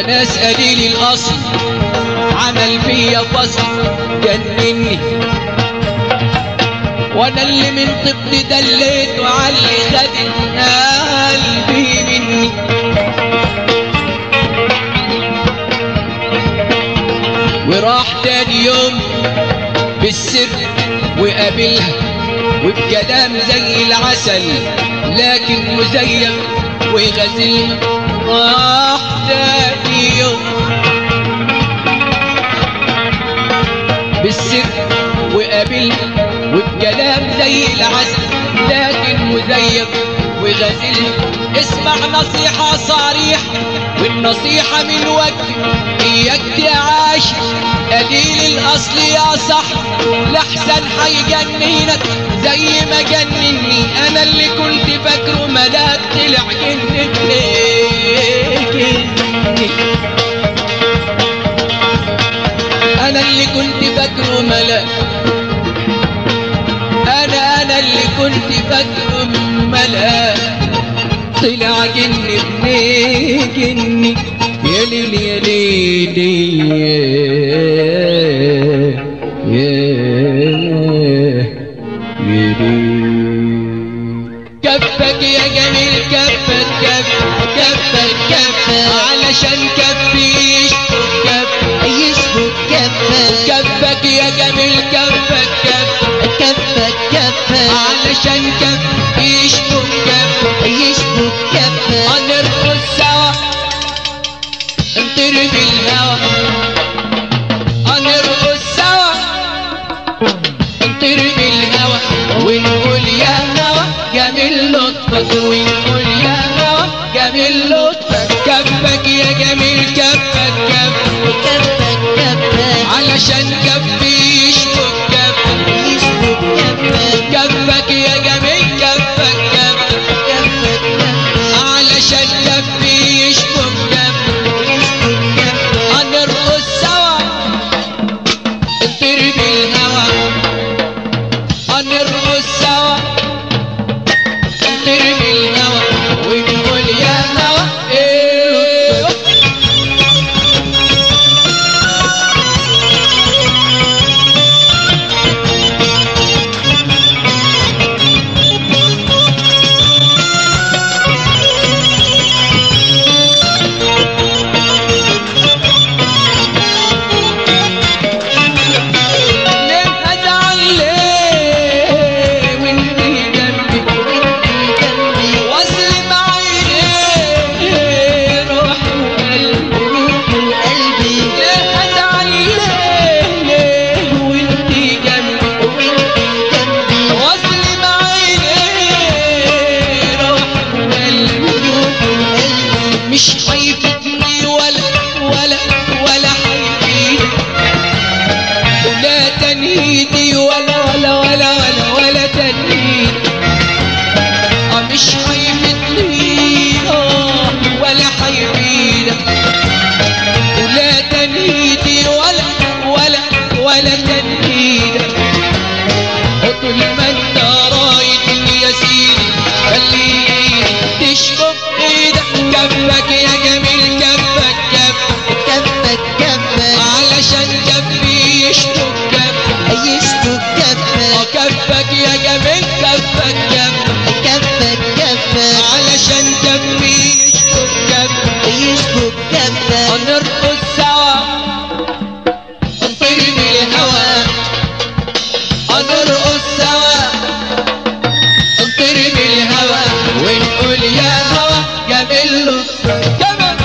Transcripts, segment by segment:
ناس قليل الاصل عمل فيا فصل جنني، وانا اللي من طفلي دليته عاللي خد قلبي مني. وراح تاني يوم بالسر وقابلها وبكلام زي العسل لكن مزيف وغزل. راح تاني يوم بالسر وقابلها وبكلام زي العسل لكن مزيف وغزل. اسمع نصيحة صريحة والنصيحة من وجهي، اياك تعاشر قليل الاصل يا صاحبي لحسن هيجننك زي ما جنني. انا اللي كنت فاكره ملاك طلع جنني. انا اللي كنت فاكره ملاك، انا اللي كنت فاكره ملاك طلع جني ابن جني. يا ليل يا ليل يا كفك يا جميل كفك كفك كفك علشان كفي يشبك كفك يا جميل كفك كفك كفك علشان كفي يشبك هنرقص سوا نطير بالهوا، هنرقص سوا نطير بالهوا ونقول يا هوا جميل لطفك، ونقول يا هوا جميل لطفك. كفك يا جميل كفك كفك علشان كفي يشبك كفك يا جميل كفك علشان كفي يشبك. هنرقص سوا نطير بالهوا، هنرقص سوا نطير بالهوا ونقول يا هوا ايه. مش هيفيدني ولا هيفيدك ولا تنهيدي ولا تنهيدك. مش هيفيدني ولا هيفيدك ولا تنهيدي ولا تنهيدك. طول ما انت رايد يا سيدي خليك تشبك ايدك. كفك يا جميل كفك كفك علشان كفي يشبك كفك يا جميل كفك كفك علشان كفي يشبك هنرقص سوا نطير بالهوا، هنرقص سوا نطير بالهوا ونقول يا هوا جميل لطفك.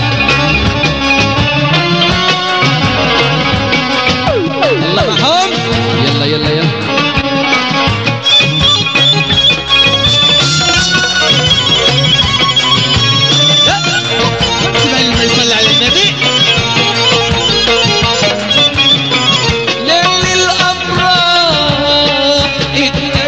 يلا محمد يلا يلا يلا صلى على النبي. ليل الأفراح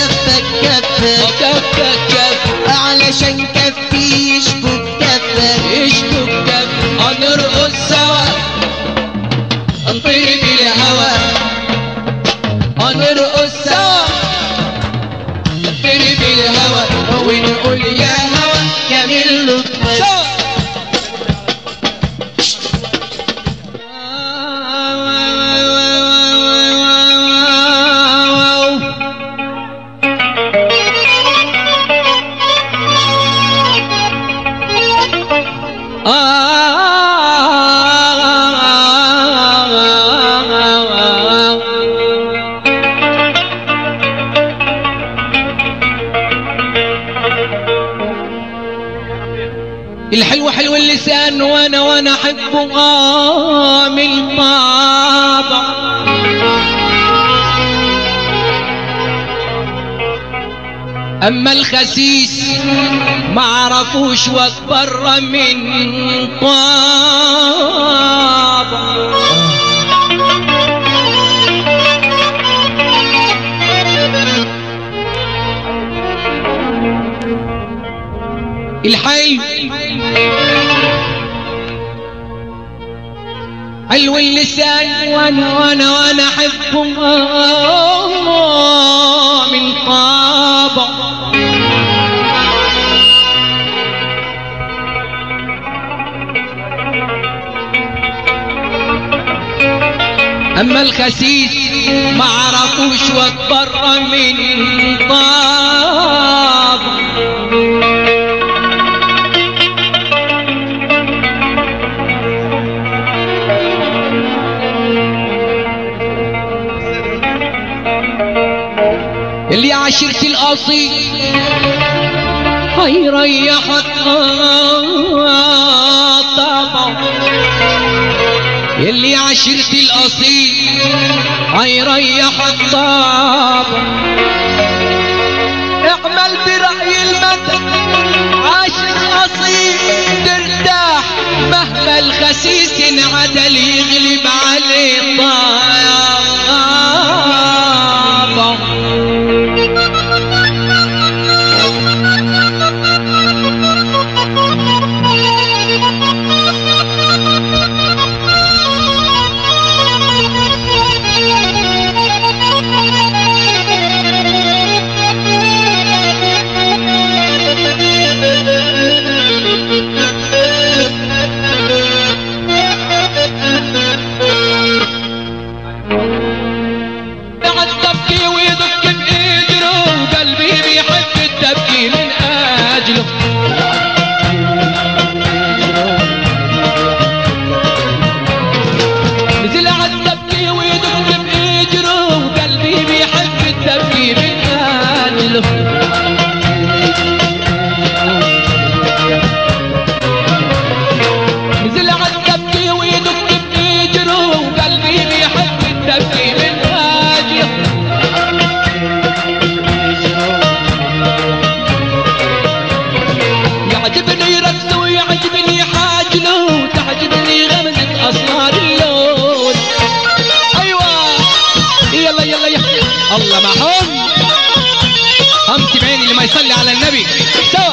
كفك كفك كفك كف علشان كفي يشبك كفك يشبك كف هنرقص سوا نطير بالهوى هنرقص سوا نطير بالهوى ونقول يا هوى كامل لطفك سوا الحلو حلو اللسان وانا احبه من طابع اما الخسيس ما عرفوش واكبر من طابع الحلو حلو اللسان وانا احبه من طابع اما الخسيس ما عرفوش واكبر من طابع اللي عشرت الأصيل هيريحك طبعا اللي عشرت الأصيل هيريحك طبعا اعمل برأي المدى عاشر أصيل ترتاح مهما الخسيس انعدل يغلب عليه طبعا الله محمد همت بعيني اللي ما يصلي على النبي سوا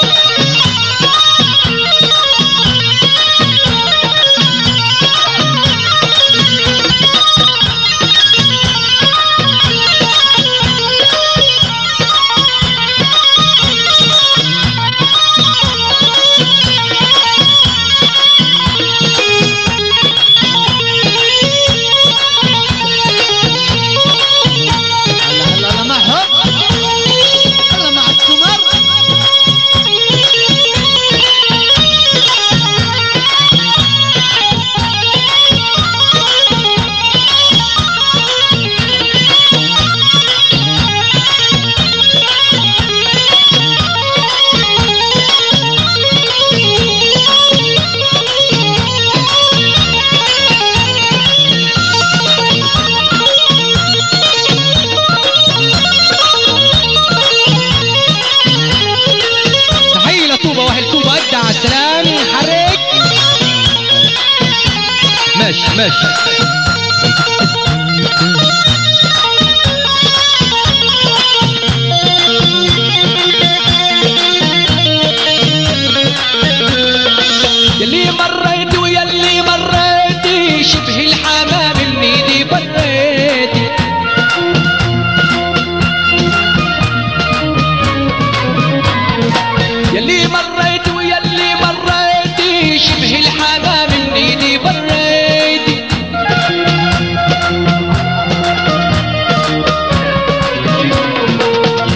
ماشي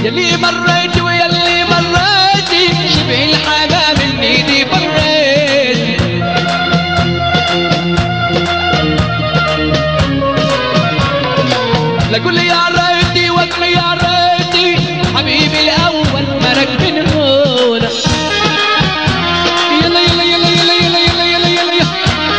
يلي مريت ويلي مريتي شبه الحاجة من ايدي بريتي. لا قول لي يا ريتي وقلي يا ريتي حبيبي الاول مرق من هنا. يلا يلا يلا يلا يلا يلا يلا يلا يلا.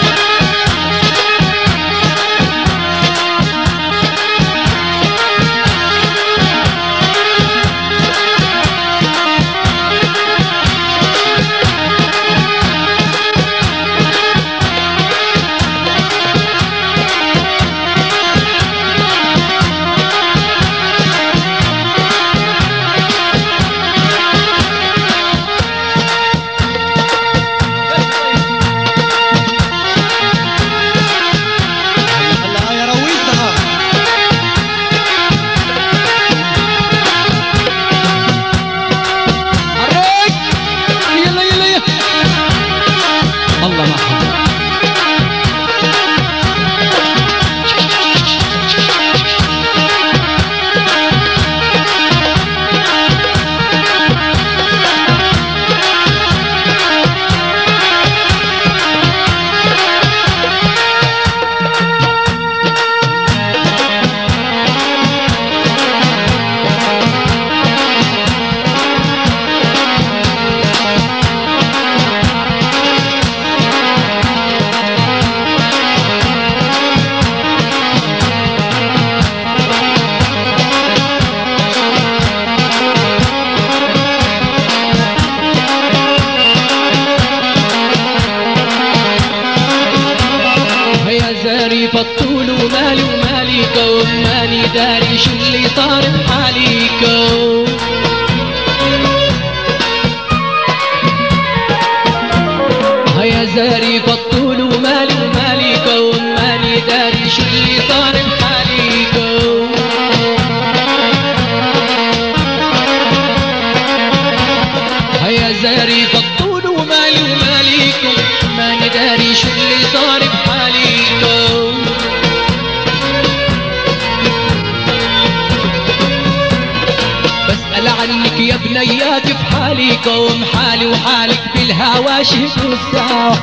بطول ومالي ومالي كون ماني داري شو اللي صار بحالي كون. هيا زاري بطول ومالي ومالي كون ماني داري شو اللي صار بحالي كون. هيا زاري بطول ومالي ومالي كون ماني داري شو اللي صار بحالي كون. بسأل عنك يا بنيات بحالي كوم حالي وحالك بالهوا شهدوا الساعة.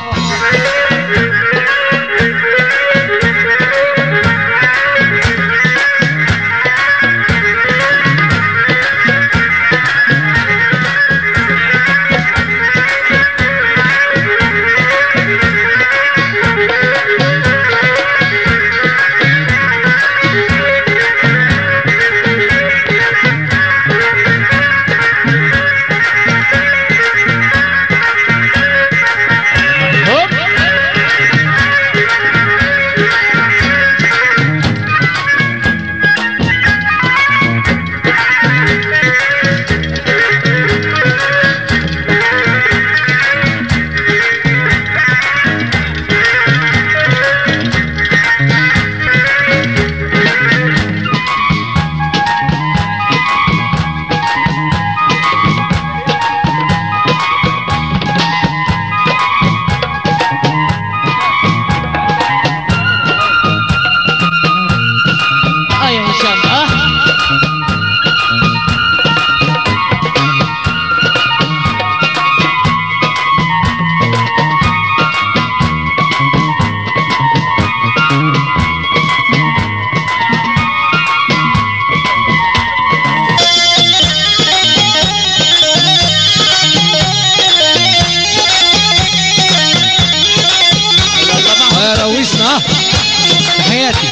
تحياتي.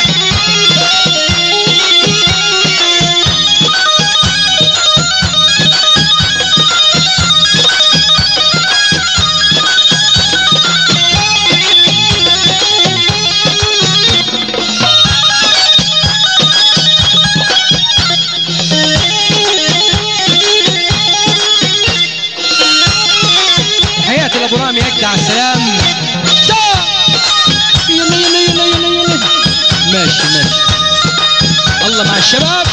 تحياتي لابو رامي اجدع السلام. يلا يلا يلا يلا يلا. ماشي ماشي. الله مع الشباب.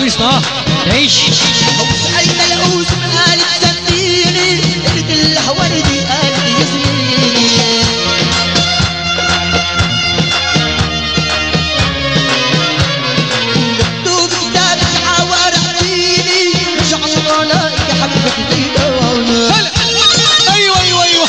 الخميس طه تعيش. وسألت العوز قالت سميني، قلت له وردي قالت ياسميني. مكتوب كتابك عورتيني، مش عمرانك يا حبيبتي دوانا. ايوه ايوه ايوه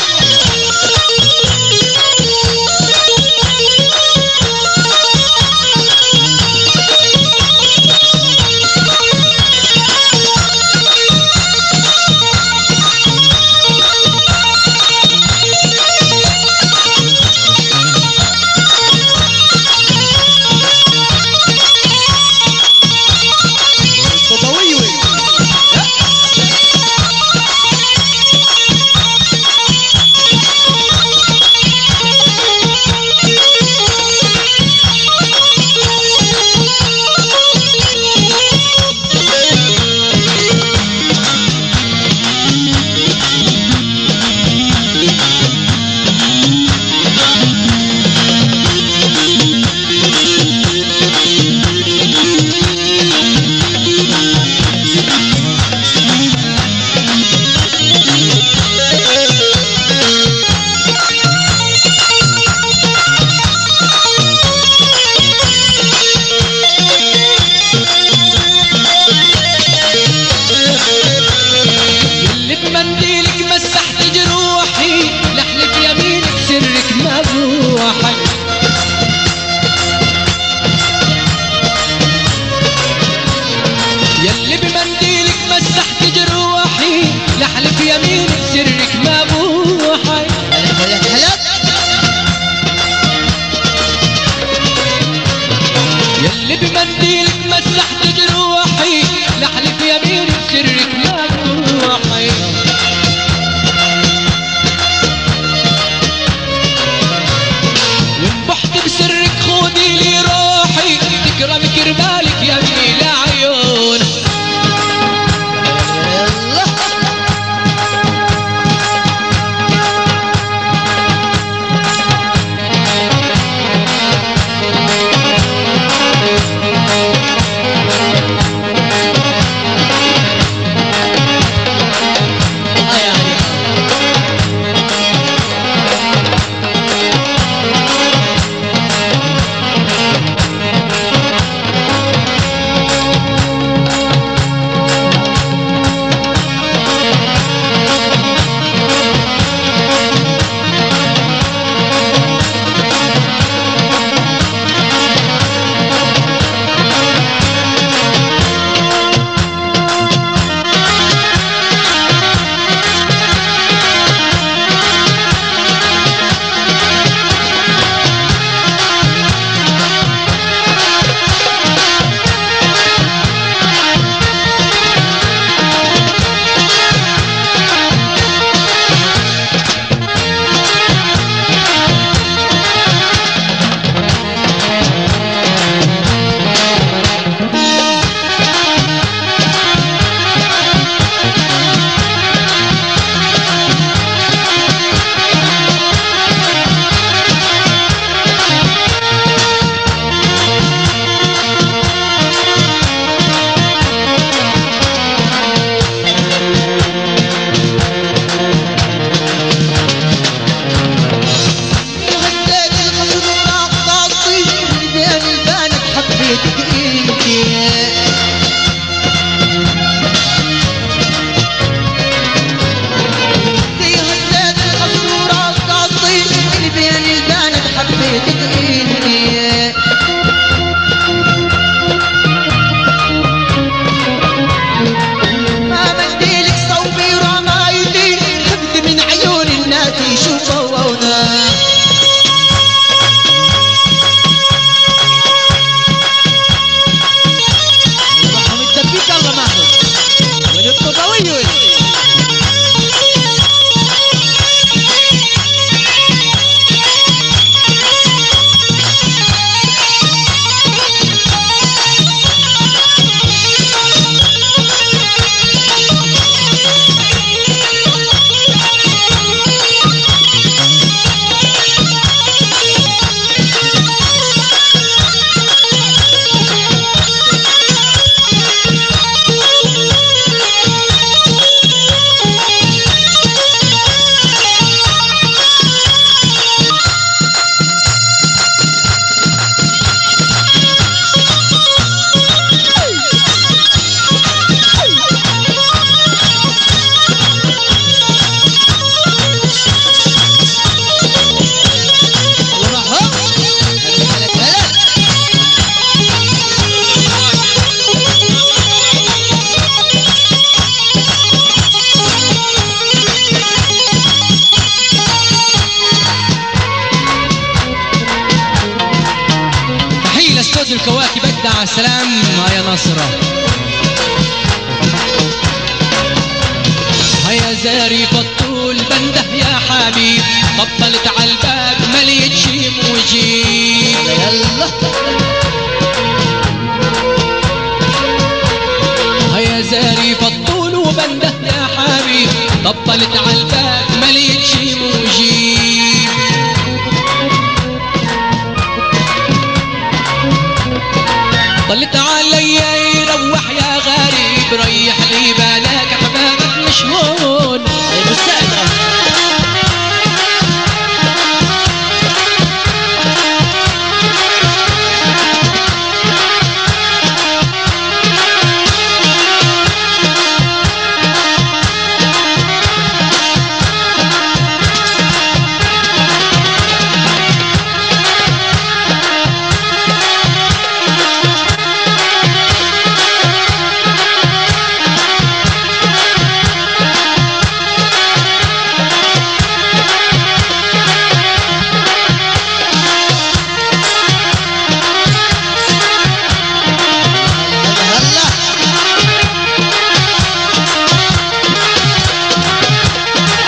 على السلام يا نصرة. هيا زاري فطول بنده يا حبيب، طبلت على الباب مليت شيم وجيب. يلا هيا زاري فطول وبنده يا حبيب، طبلت على الباب مليت شيم وجيب. طلت عليا يروح يا غريب، ريح لي بالك احبابك مش هون.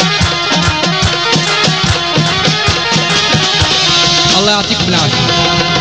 الله يعطيكم العافية.